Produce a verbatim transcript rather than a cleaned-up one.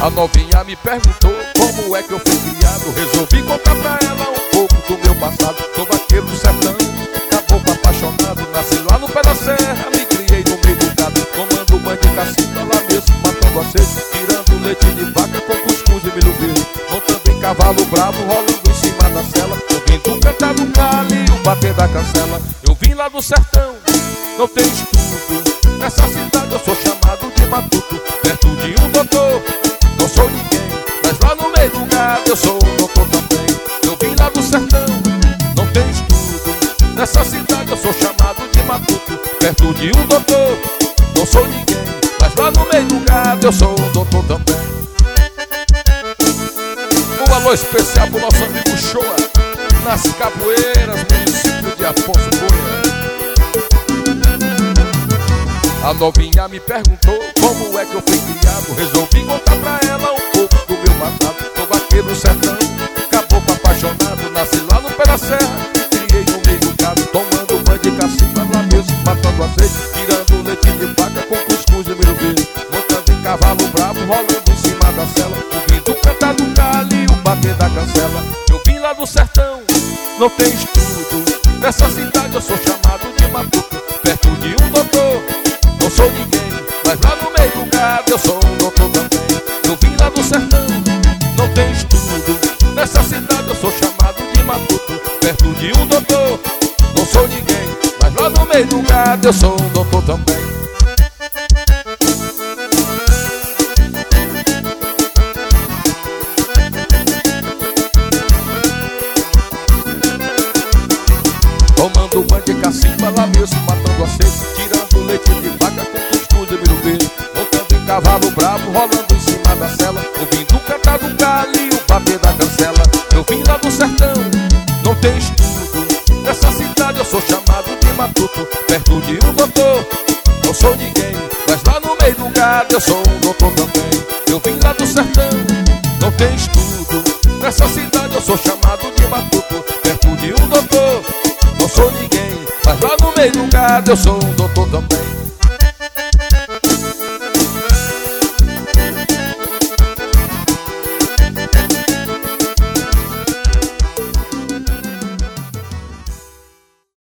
A novinha me perguntou como é que eu fui criado. Resolvi contar pra ela um pouco do meu passado. Sou vaqueiro do sertão, caboclo apaixonado. Nasci lá no pé da serra, me criei no meio do gado, tomando banho de cacimba lá mesmo, matando a sede, tirando leite de vaca com cuscuz e milho verde, montando em cavalo bravo, rolando em cima da cela, ouvindo cantar do galho e o bater da cancela. Eu vim lá do sertão, não tenho estudo, nessa cidade eu sou chamado de matuto, perto de um doutor, não sou ninguém, mas lá no meio do gado eu sou um doutor também. Eu vim lá do sertão, não tenho estudo, nessa cidade eu sou chamado de matuto, perto de um doutor, não sou ninguém, mas lá no meio do gado eu sou um doutor também. Um alô especial pro nosso amigo Shoa, nas Capoeiras, município de Afonso Cunha. A novinha me perguntou como é que eu fui criado. Resolvi contar pra ela um pouco do meu passado. Sou vaqueiro do sertão, caboclo apaixonado. Nasci lá no pé da serra, criei no meio do gado, tomando banho de cacimba lá mesmo, matando a sede, tirando leite de vaca com cuscuz e milho verde, montando em cavalo bravo, rolando em cima da cela, ouvindo cantar do galho e o bater da cancela. Eu vim lá do sertão, não tenho estudo, nessa cidade eu sou chamado de matuto, perto de um doutor, não sou ninguém, mas lá no meio do gado eu sou um doutor também. Eu vim lá do sertão, não tenho estudo, nessa cidade eu sou chamado de matuto, perto de um doutor, não sou ninguém, mas lá no meio do gado eu sou um doutor também. Tomando banho de cacimba lá mesmo, matando a sede, tirando leite de vaca com cuscuz e milho verde, montando em cavalo bravo, rolando em cima da cela, ouvindo cantar do galho e o bater da cancela. Eu vim lá do sertão, não tenho estudo, nessa cidade eu sou chamado de matuto, perto de um doutor, não sou ninguém, mas lá no meio do gado eu sou um doutor também. Eu vim lá do sertão, não tenho estudo, nessa cidade eu sou chamado de matuto, perto de um doutor, não sou ninguém, mas lá no meio do gado eu sou um doutor também.